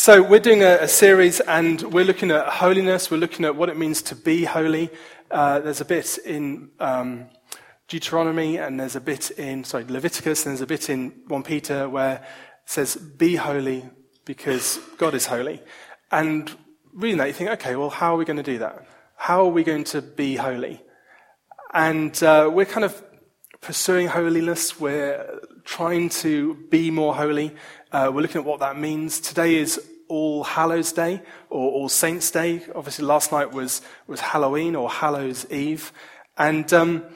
So we're doing a series, and we're looking at holiness. We're looking at what it means to be holy. There's a bit in Deuteronomy, and there's a bit in Leviticus, and there's a bit in 1 Peter where it says, "Be holy because God is holy." And reading that, you think, okay, well, how are we going to do that? How are we going to be holy? And we're kind of pursuing holiness. We're trying to be more holy. We're looking at what that means. Today is All Hallows Day, or All Saints Day. Obviously, last night was Halloween, or Hallows Eve. And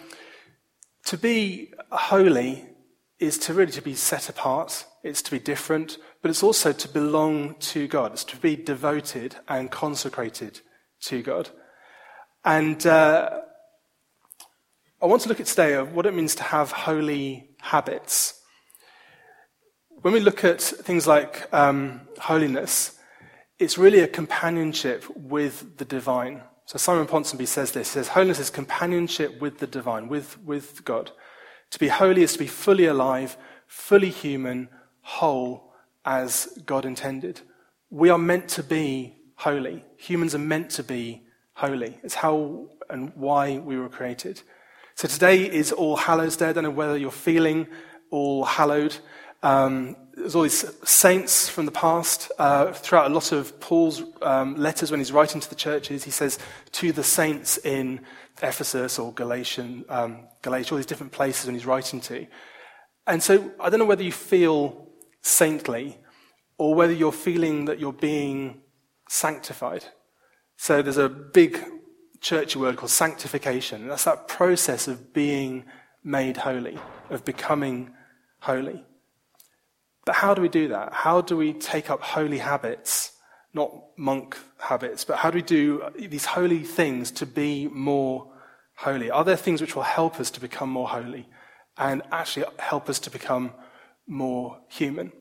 to be holy is to really to be set apart. It's to be different, but it's also to belong to God. It's to be devoted and consecrated to God. And I want to look at today of what it means to have holy habits. When we look at things like holiness, it's really a companionship with the divine. So Simon Ponsonby says this. He says, holiness is companionship with the divine, with God. To be holy is to be fully alive, fully human, whole, as God intended. We are meant to be holy. Humans are meant to be holy. It's how and why we were created. So today is All Hallows Day. I don't know whether you're feeling all hallowed. There's all these saints from the past. Throughout a lot of Paul's letters when he's writing to the churches, he says to the saints in Ephesus or Galatia, all these different places when he's writing to. And so I don't know whether you feel saintly or whether you're feeling that you're being sanctified. So there's a big churchy word called sanctification. That's that process of being made holy, of becoming holy. But how do we do that? How do we take up holy habits, not monk habits, but how do we do these holy things to be more holy? Are there things which will help us to become more holy and actually help us to become more human?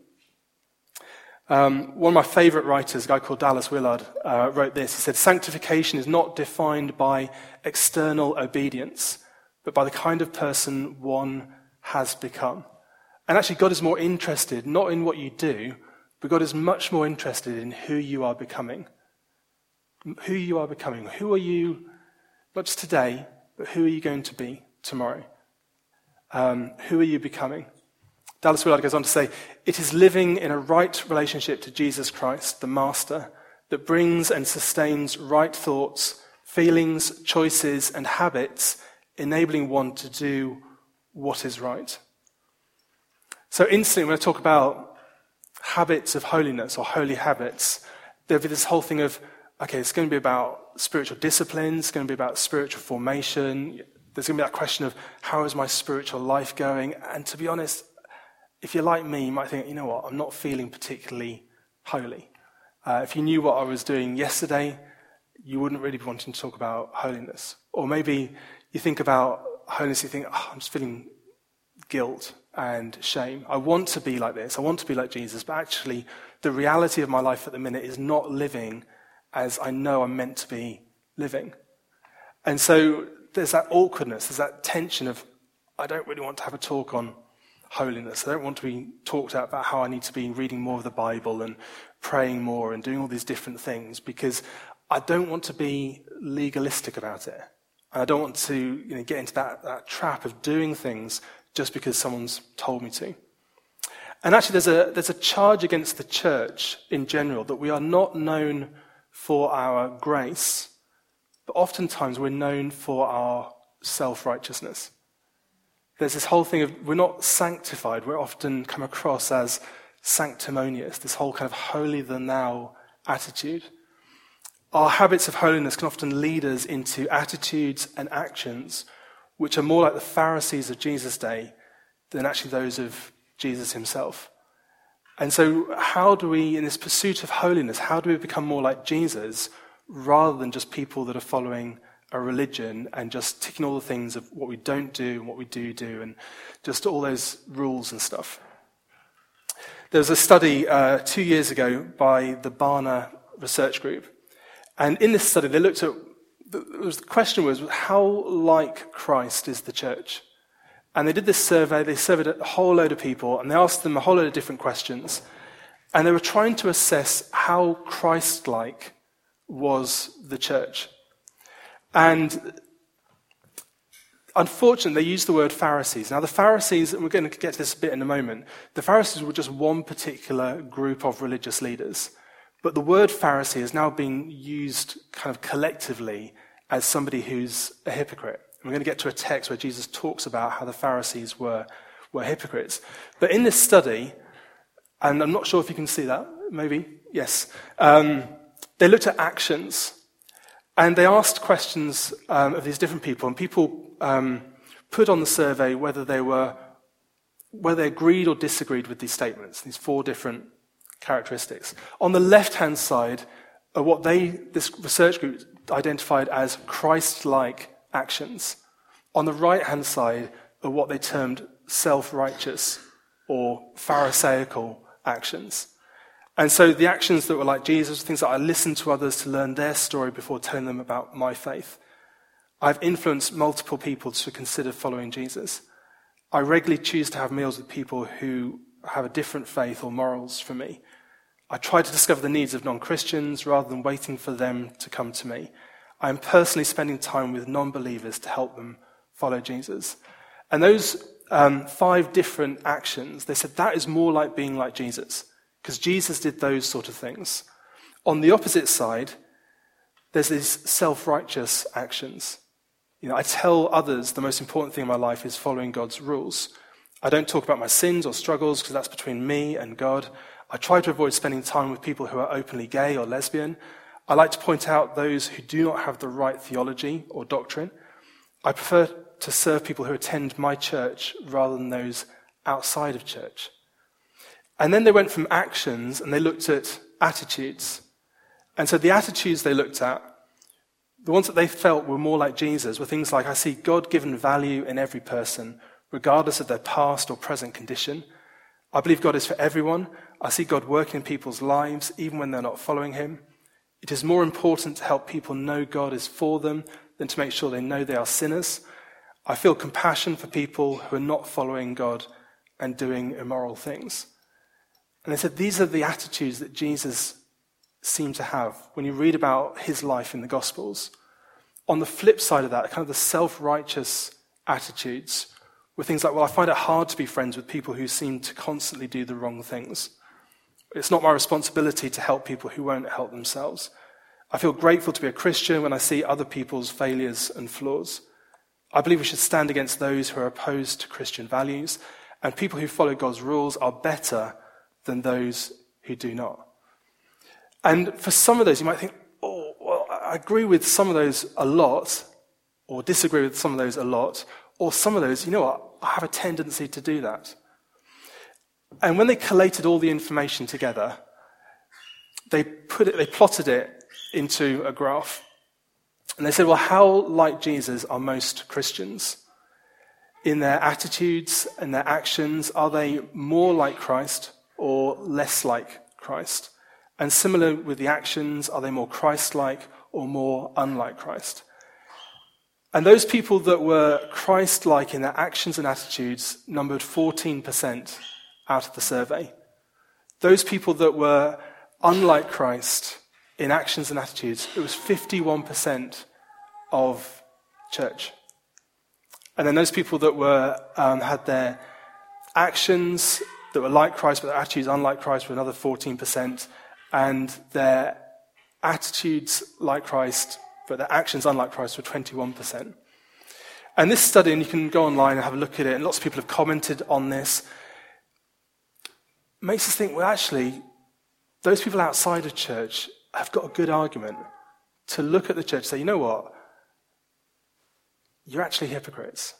One of my favorite writers, a guy called Dallas Willard, wrote this. He said, sanctification is not defined by external obedience, but by the kind of person one has become. And actually, God is more interested, not in what you do, but God is much more interested in who you are becoming. Who you are becoming. Who are you, not just today, but who are you going to be tomorrow? Who are you becoming? Dallas Willard goes on to say, it is living in a right relationship to Jesus Christ, the Master, that brings and sustains right thoughts, feelings, choices, and habits, enabling one to do what is right. So instantly, when I talk about habits of holiness or holy habits, there'll be this whole thing of, okay, it's going to be about spiritual disciplines, it's going to be about spiritual formation. There's going to be that question of, how is my spiritual life going? And to be honest, if you're like me, you might think, you know what, I'm not feeling particularly holy. If you knew what I was doing yesterday, you wouldn't really be wanting to talk about holiness. Or maybe you think about holiness, you think, I'm just feeling guilt and shame. I want to be like this. I want to be like Jesus, but actually the reality of my life at the minute is not living as I know I'm meant to be living. And so there's that awkwardness, there's that tension of, I don't really want to have a talk on holiness. I don't want to be talked about how I need to be reading more of the Bible and praying more and doing all these different things, because I don't want to be legalistic about it. And I don't want to get into that trap of doing things just because someone's told me to. And actually there's a charge against the church in general that we are not known for our grace, but oftentimes we're known for our self-righteousness. There's this whole thing of we're not sanctified, we're often come across as sanctimonious, this whole kind of holier-than-thou attitude. Our habits of holiness can often lead us into attitudes and actions which are more like the Pharisees of Jesus' day than actually those of Jesus himself. And so how do we, in this pursuit of holiness, how do we become more like Jesus rather than just people that are following a religion and just ticking all the things of what we don't do and what we do and just all those rules and stuff? There was a study 2 years ago by the Barna Research Group. And in this study, they looked at, the question was, how like Christ is the church? And they did this survey, they surveyed a whole load of people, and they asked them a whole load of different questions. And they were trying to assess how Christ-like was the church. And unfortunately, they used the word Pharisees. Now, the Pharisees, and we're going to get to this a bit in a moment, the Pharisees were just one particular group of religious leaders. But the word Pharisee is now being used kind of collectively as somebody who's a hypocrite. And we're going to get to a text where Jesus talks about how the Pharisees were hypocrites. But in this study, and I'm not sure if you can see that, maybe, yes, they looked at actions. And they asked questions of these different people, and people put on the survey whether they agreed or disagreed with these statements, these 4 different characteristics. On the left-hand side are what this research group identified as Christ-like actions. On the right-hand side are what they termed self-righteous or Pharisaical actions. And so the actions that were like Jesus, things that I listened to others to learn their story before telling them about my faith. I've influenced multiple people to consider following Jesus. I regularly choose to have meals with people who have a different faith or morals from me. I try to discover the needs of non-Christians rather than waiting for them to come to me. I am personally spending time with non-believers to help them follow Jesus. And those 5 different actions, they said that is more like being like Jesus, because Jesus did those sort of things. On the opposite side, there's these self-righteous actions. I tell others the most important thing in my life is following God's rules. I don't talk about my sins or struggles because that's between me and God. I try to avoid spending time with people who are openly gay or lesbian. I like to point out those who do not have the right theology or doctrine. I prefer to serve people who attend my church rather than those outside of church. And then they went from actions and they looked at attitudes. And so the attitudes they looked at, the ones that they felt were more like Jesus, were things like, I see God-given value in every person, regardless of their past or present condition. I believe God is for everyone. I see God working in people's lives, even when they're not following him. It is more important to help people know God is for them than to make sure they know they are sinners. I feel compassion for people who are not following God and doing immoral things. And they said these are the attitudes that Jesus seemed to have when you read about his life in the Gospels. On the flip side of that, kind of the self-righteous attitudes were things like, well, I find it hard to be friends with people who seem to constantly do the wrong things. It's not my responsibility to help people who won't help themselves. I feel grateful to be a Christian when I see other people's failures and flaws. I believe we should stand against those who are opposed to Christian values, and people who follow God's rules are better than those who do not. And for some of those, you might think, oh, well, I agree with some of those a lot, or disagree with some of those a lot, or some of those, you know what, I have a tendency to do that. And when they collated all the information together, they plotted it into a graph. And they said, well, how like Jesus are most Christians? In their attitudes and their actions, are they more like Christ or less like Christ? And similar with the actions, are they more Christ-like or more unlike Christ? And those people that were Christ-like in their actions and attitudes numbered 14% out of the survey. Those people that were unlike Christ in actions and attitudes, it was 51% of church. And then those people that were had their actions that were like Christ, but their attitudes unlike Christ, were another 14%, and their attitudes like Christ, but their actions unlike Christ, were 21%. And this study, and you can go online and have a look at it, and lots of people have commented on this, makes us think, well, actually, those people outside of church have got a good argument to look at the church and say, you know what? You're actually hypocrites.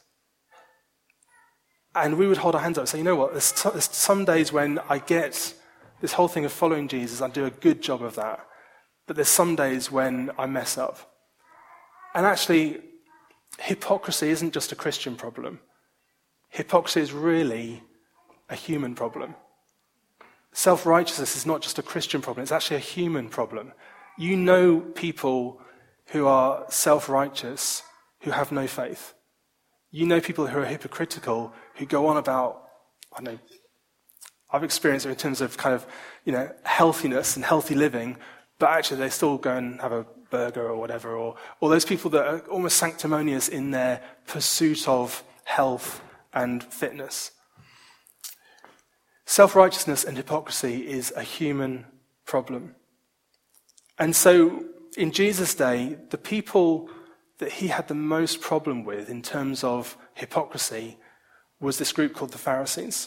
And we would hold our hands up and say, you know what? There's some days when I get this whole thing of following Jesus, I do a good job of that. But there's some days when I mess up. And actually, hypocrisy isn't just a Christian problem. Hypocrisy is really a human problem. Self-righteousness is not just a Christian problem, it's actually a human problem. You know people who are self-righteous who have no faith. You know people who are hypocritical who go on about, I've experienced it in terms of kind of, healthiness and healthy living, but actually they still go and have a burger or whatever, or those people that are almost sanctimonious in their pursuit of health and fitness. Self-righteousness and hypocrisy is a human problem. And so in Jesus' day, the people that he had the most problem with in terms of hypocrisy was this group called the Pharisees.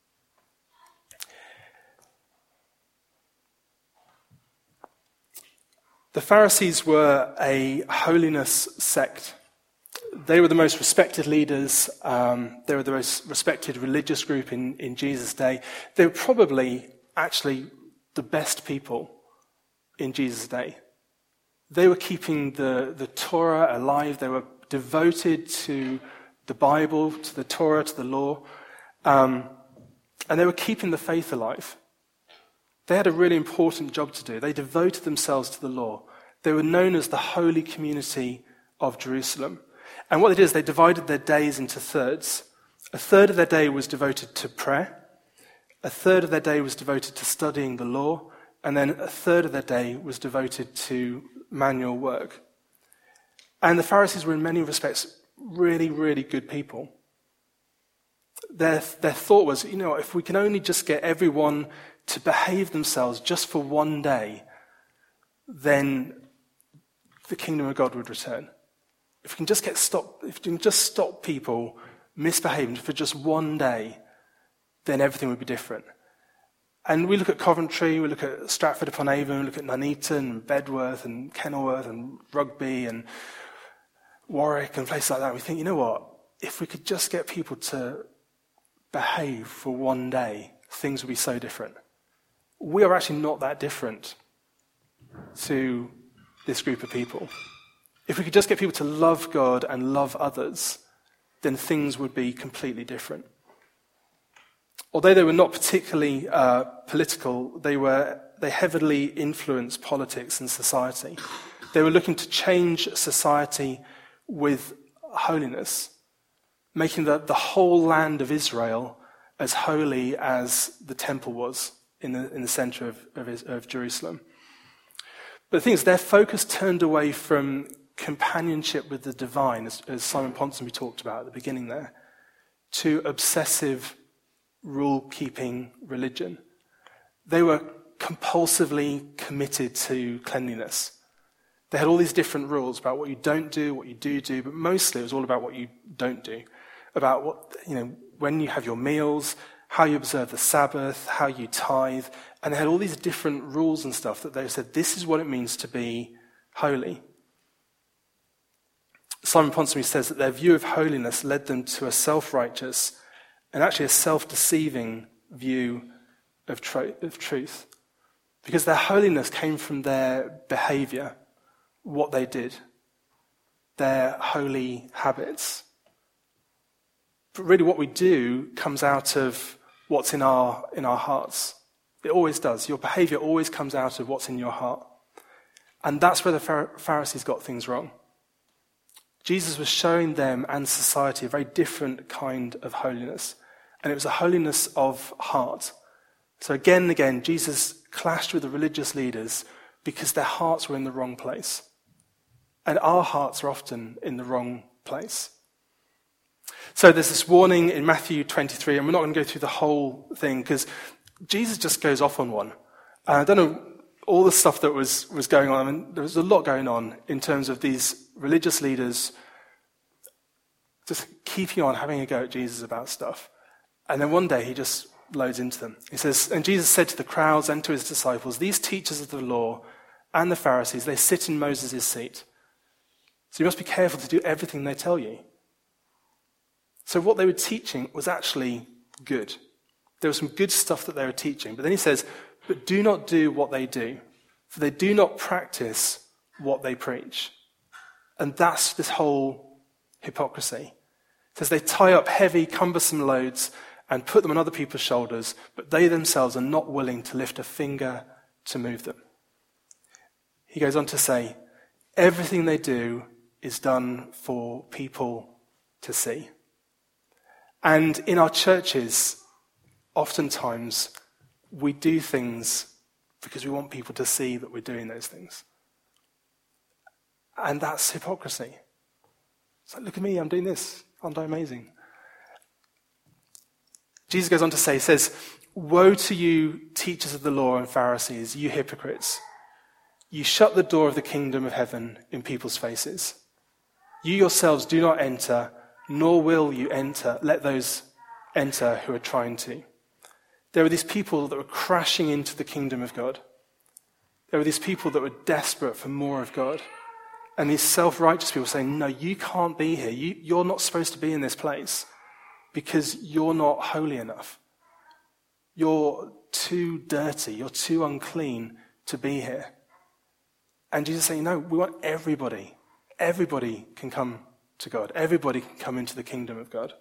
The Pharisees were a holiness sect. They were the most respected leaders. They were the most respected religious group in Jesus' day. They were probably actually the best people in Jesus' day. They were keeping the Torah alive. They were devoted to the Bible, to the Torah, to the law. And they were keeping the faith alive. They had a really important job to do. They devoted themselves to the law. They were known as the holy community of Jerusalem. And what they did is they divided their days into thirds. A third of their day was devoted to prayer. A third of their day was devoted to studying the law. And then a third of their day was devoted to manual work. And the Pharisees were in many respects really, really good people. Their thought was, if we can only just get everyone to behave themselves just for one day, then the kingdom of God would return. If we can just stop people misbehaving for just one day, then everything would be different. And we look at Coventry, we look at Stratford-upon-Avon, we look at Nuneaton and Bedworth and Kenilworth and Rugby and Warwick and places like that. We think, if we could just get people to behave for one day, things would be so different. We are actually not that different to this group of people. If we could just get people to love God and love others, then things would be completely different. Although they were not particularly political, they heavily influenced politics and society. They were looking to change society with holiness, making the whole land of Israel as holy as the temple was in the center of Jerusalem. But the thing is, their focus turned away from companionship with the divine, as Simon Ponsonby talked about at the beginning there, to obsessive rule-keeping religion. They were compulsively committed to cleanliness. They had all these different rules about what you don't do, what you do, but mostly it was all about what you don't do, about when you have your meals, how you observe the Sabbath, how you tithe, and they had all these different rules and stuff that they said, this is what it means to be holy. Simon Ponsonby says that their view of holiness led them to a self-righteous and actually a self-deceiving view of truth. Because their holiness came from their behavior, what they did, their holy habits. But really what we do comes out of what's in our hearts. It always does. Your behavior always comes out of what's in your heart. And that's where the Pharisees got things wrong. Jesus was showing them and society a very different kind of holiness. And it was a holiness of heart. So again and again, Jesus clashed with the religious leaders because their hearts were in the wrong place. And our hearts are often in the wrong place. So there's this warning in Matthew 23, and we're not going to go through the whole thing because Jesus just goes off on one. I don't know all the stuff that was going on. I mean, there was a lot going on in terms of these religious leaders just keeping on having a go at Jesus about stuff. And then one day he just loads into them. He says, and Jesus said to the crowds and to his disciples, these teachers of the law and the Pharisees, they sit in Moses' seat. So you must be careful to do everything they tell you. So what they were teaching was actually good. There was some good stuff that they were teaching. But then he says, but do not do what they do, for they do not practice what they preach. And that's this whole hypocrisy. It says they tie up heavy, cumbersome loads and put them on other people's shoulders, but they themselves are not willing to lift a finger to move them. He goes on to say, everything they do is done for people to see. And in our churches, oftentimes we do things because we want people to see that we're doing those things. And that's hypocrisy. It's like, look at me, I'm doing this. Aren't I amazing? Jesus goes on to say, he says, "Woe to you, teachers of the law and Pharisees, you hypocrites. You shut the door of the kingdom of heaven in people's faces. You yourselves do not enter, nor will you enter. Let those enter who are trying to." There were these people that were crashing into the kingdom of God. There were these people that were desperate for more of God. And these self-righteous people saying, no, you can't be here. You're not supposed to be in this place because you're not holy enough. You're too dirty. You're too unclean to be here. And Jesus is saying, no, we want everybody. Everybody can come to God. Everybody can come into the kingdom of God.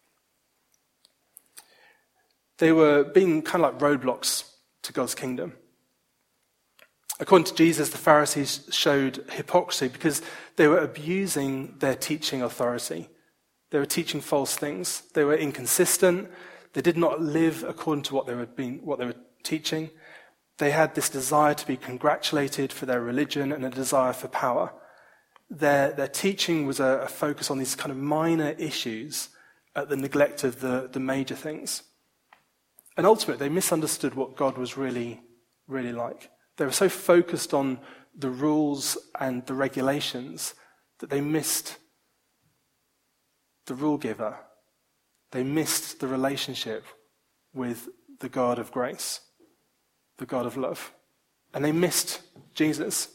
They were being kind of like roadblocks to God's kingdom. According to Jesus, the Pharisees showed hypocrisy because they were abusing their teaching authority. They were teaching false things. They were inconsistent. They did not live according to what they were teaching. They had this desire to be congratulated for their religion and a desire for power. Their teaching was a focus on these kind of minor issues at the neglect of the major things. And ultimately, they misunderstood what God was really, really like. They were so focused on the rules and the regulations that they missed the rule giver. They missed the relationship with the God of grace, the God of love. And they missed Jesus.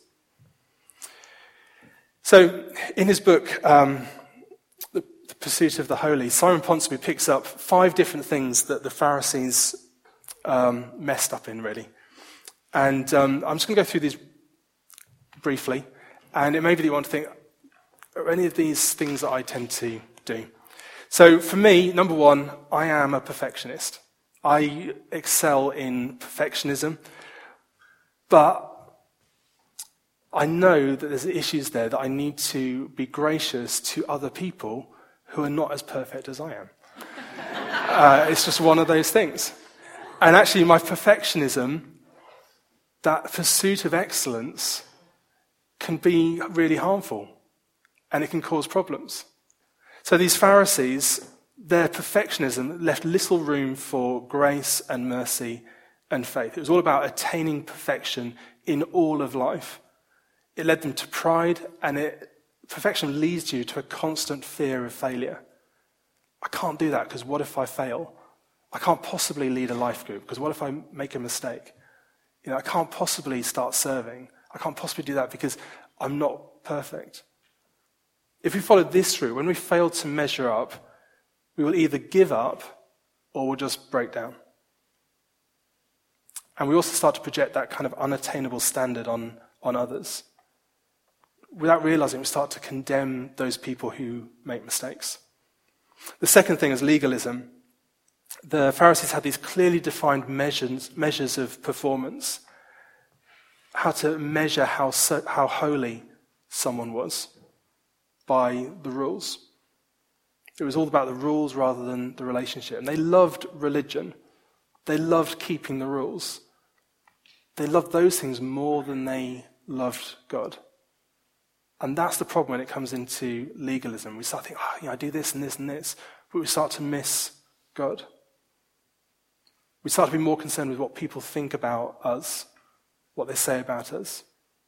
So in his book, The Pursuit of the Holy, Simon Ponsonby picks up 5 different things that the Pharisees messed up in, really. And I'm just going to go through these briefly. And it may be that you want to think, are any of these things that I tend to do? So for me, number 1, I am a perfectionist. I excel in perfectionism. But I know that there's issues there that I need to be gracious to other people who are not as perfect as I am. It's just one of those things. And actually, my perfectionism, that pursuit of excellence, can be really harmful, and it can cause problems. So these Pharisees, their perfectionism left little room for grace and mercy and faith. It was all about attaining perfection in all of life. It led them to pride, and perfection leads you to a constant fear of failure. I can't do that because what if I fail? I can't possibly lead a life group because what if I make a mistake? I can't possibly start serving. I can't possibly do that because I'm not perfect. If we follow this route, when we fail to measure up, we will either give up or we'll just break down. And we also start to project that kind of unattainable standard on others. Without realizing, we start to condemn those people who make mistakes. The second thing is legalism. The Pharisees had these clearly defined measures of performance, how to measure how holy someone was by the rules. It was all about the rules rather than the relationship. And they loved religion. They loved keeping the rules. They loved those things more than they loved God. And that's the problem when it comes into legalism. We start thinking, I do this and this and this, but we start to miss God. We start to be more concerned with what people think about us, what they say about us.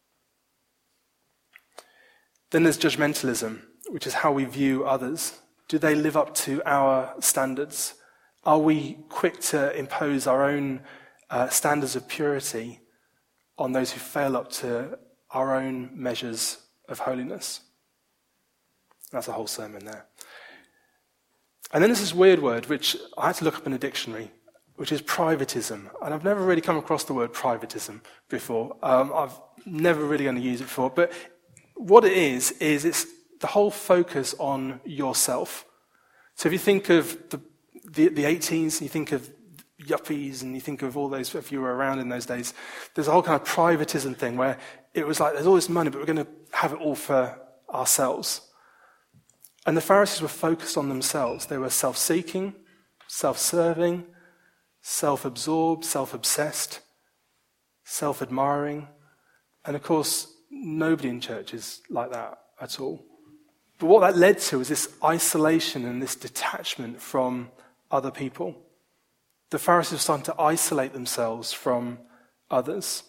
Then there's judgmentalism, which is how we view others. Do they live up to our standards? Are we quick to impose our own standards of purity on those who fail up to our own measures of holiness? That's a whole sermon there. And then there's this weird word, which I had to look up in a dictionary, which is privatism. And I've never really come across the word privatism before. I've never really going to use it before. But what it is it's the whole focus on yourself. So if you think of the 80s, you think of yuppies, and you think of all those, if you were around in those days, there's a whole kind of privatism thing where it was like, there's all this money, but we're going to have it all for ourselves. And the Pharisees were focused on themselves. They were self-seeking, self-serving. self-absorbed, self-obsessed, self-admiring. And of course, nobody in church is like that at all. But what that led to is this isolation and this detachment from other people. The Pharisees were starting to isolate themselves from others.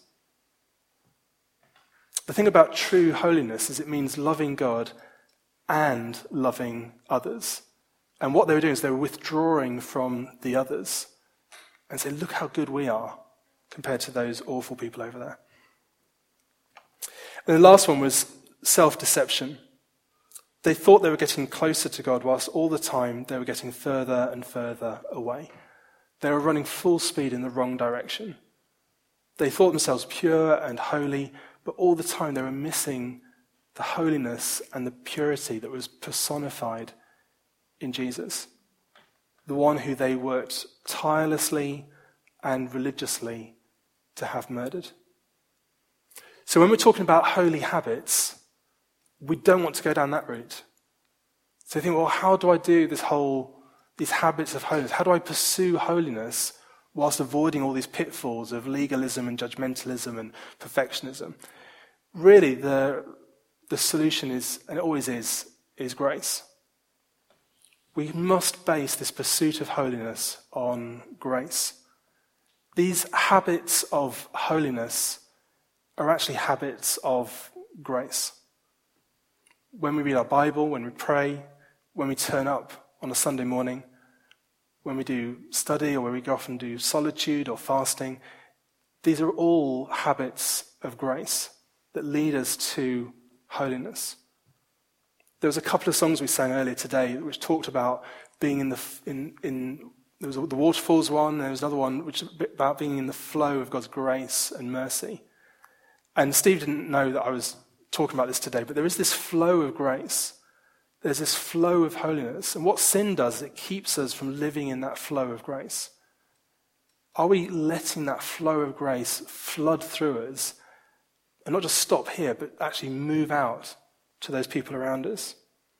The thing about true holiness is it means loving God and loving others. And what they were doing is they were withdrawing from the others and saying, look how good we are compared to those awful people over there. And the last one was self-deception. They thought they were getting closer to God, whilst all the time they were getting further and further away. They were running full speed in the wrong direction. They thought themselves pure and holy, but all the time they were missing the holiness and the purity that was personified in Jesus, the one who they worked tirelessly and religiously to have murdered. So when we're talking about holy habits, we don't want to go down that route. So you think, well, how do I do these habits of holiness? How do I pursue holiness whilst avoiding all these pitfalls of legalism and judgmentalism and perfectionism? Really, the solution is, and it always is grace. We must base this pursuit of holiness on grace. These habits of holiness are actually habits of grace. When we read our Bible, when we pray, when we turn up on a Sunday morning, when we do study or when we go off and do solitude or fasting, these are all habits of grace that lead us to holiness. There was a couple of songs we sang earlier today which talked about being in there was the waterfalls one, and there was another one which was about being in the flow of God's grace and mercy. And Steve didn't know that I was talking about this today, but there is this flow of grace. There's this flow of holiness. And what sin does is it keeps us from living in that flow of grace. Are we letting that flow of grace flood through us and not just stop here, but actually move out to those people around us?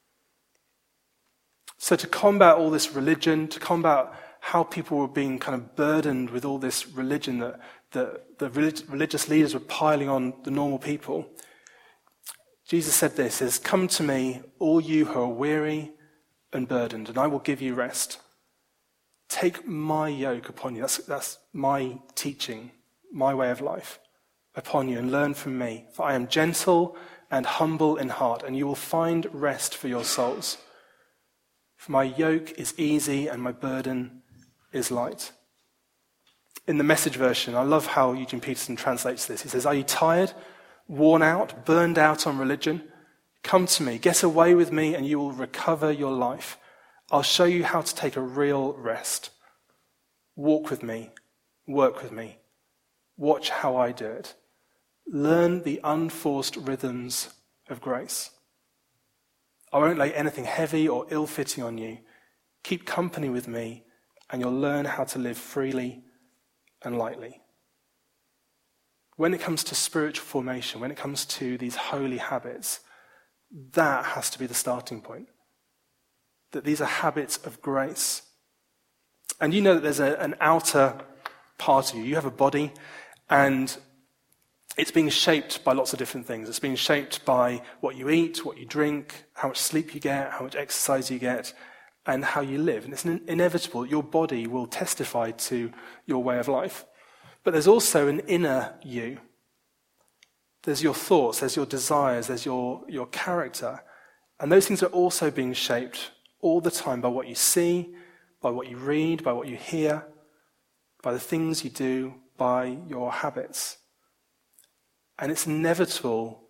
So to combat all this religion, to combat how people were being kind of burdened with all this religion that the religious leaders were piling on the normal people, Jesus said this, is, "Come to me, all you who are weary and burdened, and I will give you rest. Take my yoke upon you." That's my teaching, my way of life, upon you, and learn from me. For I am gentle and humble in heart, and you will find rest for your souls. For my yoke is easy and my burden is light. In the Message version, I love how Eugene Peterson translates this. He says, "Are you tired, worn out, burned out on religion? Come to me, get away with me, and you will recover your life. I'll show you how to take a real rest. Walk with me, work with me. Watch how I do it. Learn the unforced rhythms of grace. I won't lay anything heavy or ill-fitting on you. Keep company with me, and you'll learn how to live freely and lightly." When it comes to spiritual formation, when it comes to these holy habits, that has to be the starting point. That these are habits of grace. And you know that there's an outer part of you. You have a body, and it's being shaped by lots of different things. It's being shaped by what you eat, what you drink, how much sleep you get, how much exercise you get, and how you live. And it's inevitable. Your body will testify to your way of life. But there's also an inner you. There's your thoughts, there's your desires, there's your character. And those things are also being shaped all the time by what you see, by what you read, by what you hear, by the things you do, by your habits. And it's inevitable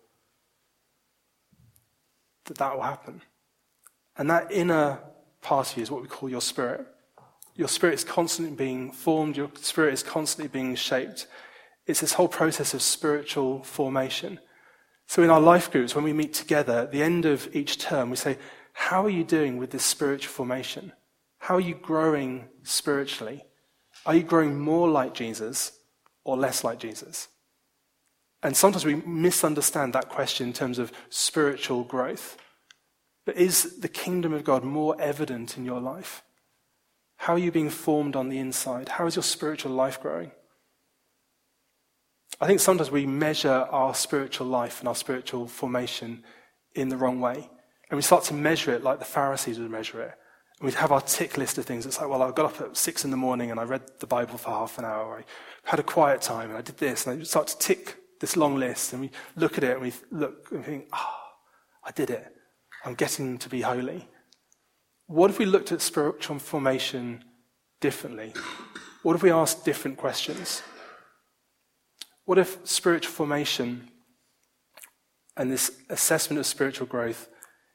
that will happen. And that inner part of you is what we call your spirit. Your spirit is constantly being formed. Your spirit is constantly being shaped. It's this whole process of spiritual formation. So in our life groups, when we meet together, at the end of each term, we say, how are you doing with this spiritual formation? How are you growing spiritually? Are you growing more like Jesus or less like Jesus? And sometimes we misunderstand that question in terms of spiritual growth. But is the kingdom of God more evident in your life? How are you being formed on the inside? How is your spiritual life growing? I think sometimes we measure our spiritual life and our spiritual formation in the wrong way. And we start to measure it like the Pharisees would measure it. And we'd have our tick list of things. It's like, well, I got up at 6 a.m. and I read the Bible for half an hour. I had a quiet time and I did this. And I start to tick this long list. And we look at it and we look and think, I did it. I'm getting to be holy. What if we looked at spiritual formation differently? What if we asked different questions? What if spiritual formation and this assessment of spiritual growth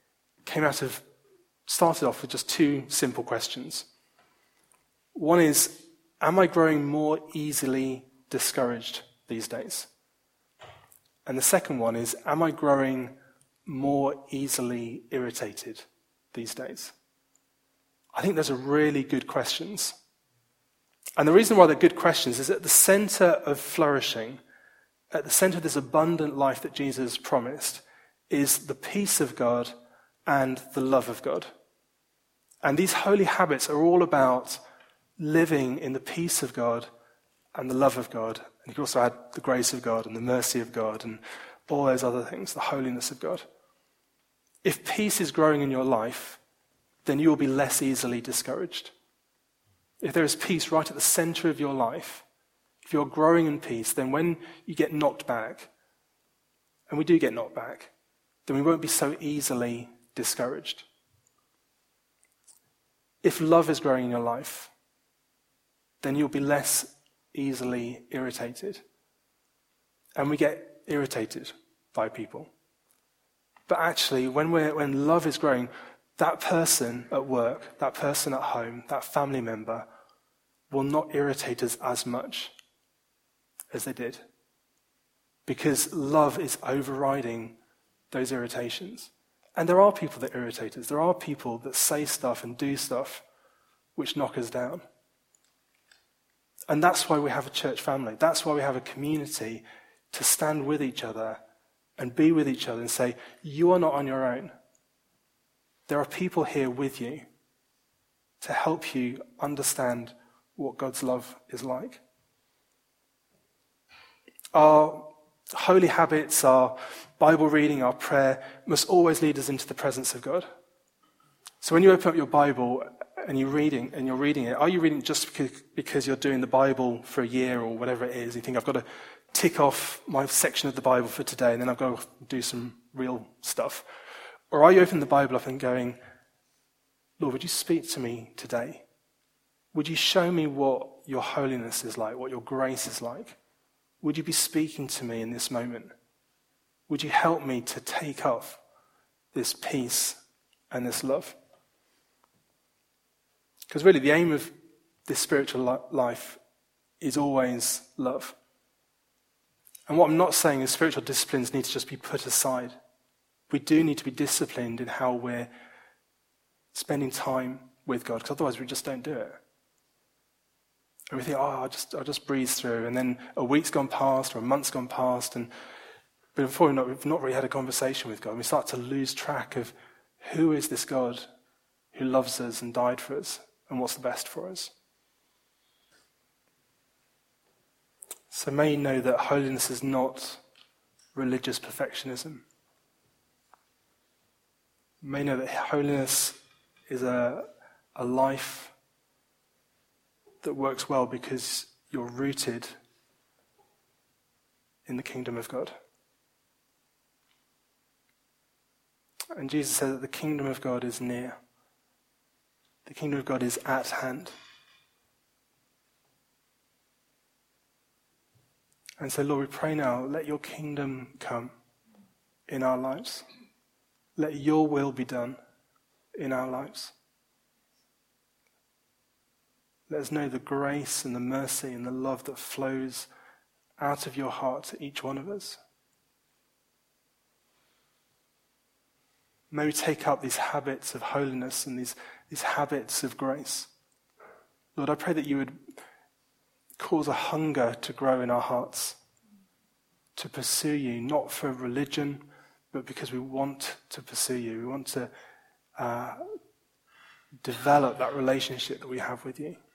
started off with just two simple questions? One is, am I growing more easily discouraged these days? And the second one is, am I growing more easily irritated these days? I think those are really good questions. And the reason why they're good questions is at the center of flourishing, at the center of this abundant life that Jesus promised, is the peace of God and the love of God. And these holy habits are all about living in the peace of God and the love of God. And you can also add the grace of God and the mercy of God and all those other things, the holiness of God. If peace is growing in your life, then you will be less easily discouraged. If there is peace right at the center of your life, if you're growing in peace, then when you get knocked back, and we do get knocked back, then we won't be so easily discouraged. If love is growing in your life, then you'll be less easily irritated. And we get irritated by people. But actually, when love is growing, that person at work, that person at home, that family member will not irritate us as much as they did. Because love is overriding those irritations. And there are people that irritate us. There are people that say stuff and do stuff which knock us down. And that's why we have a church family. That's why we have a community to stand with each other and be with each other and say, you are not on your own. There are people here with you to help you understand what God's love is like. Our holy habits, our Bible reading, our prayer must always lead us into the presence of God. So when you open up your Bible and you're reading it, are you reading just because you're doing the Bible for a year or whatever it is? You think, I've got to tick off my section of the Bible for today and then I've got to do some real stuff. Or are you opening the Bible up and going, Lord, would you speak to me today? Would you show me what your holiness is like, what your grace is like? Would you be speaking to me in this moment? Would you help me to take off this peace and this love? Because really the aim of this spiritual life is always love. And what I'm not saying is spiritual disciplines need to just be put aside. We do need to be disciplined in how we're spending time with God, because otherwise we just don't do it. And we think, I'll just breeze through, and then a week's gone past or a month's gone past, but before we've not really had a conversation with God. We start to lose track of who is this God who loves us and died for us, and what's the best for us. So may you know that holiness is not religious perfectionism. You may know that holiness is a life that works well because you're rooted in the kingdom of God. And Jesus said that the kingdom of God is near. The kingdom of God is at hand. And so, Lord, we pray now, let your kingdom come in our lives. Let your will be done in our lives. Let us know the grace and the mercy and the love that flows out of your heart to each one of us. May we take up these habits of holiness and these habits of grace. Lord, I pray that you would cause a hunger to grow in our hearts, to pursue you, not for religion, but because we want to pursue you. We want to develop that relationship that we have with you.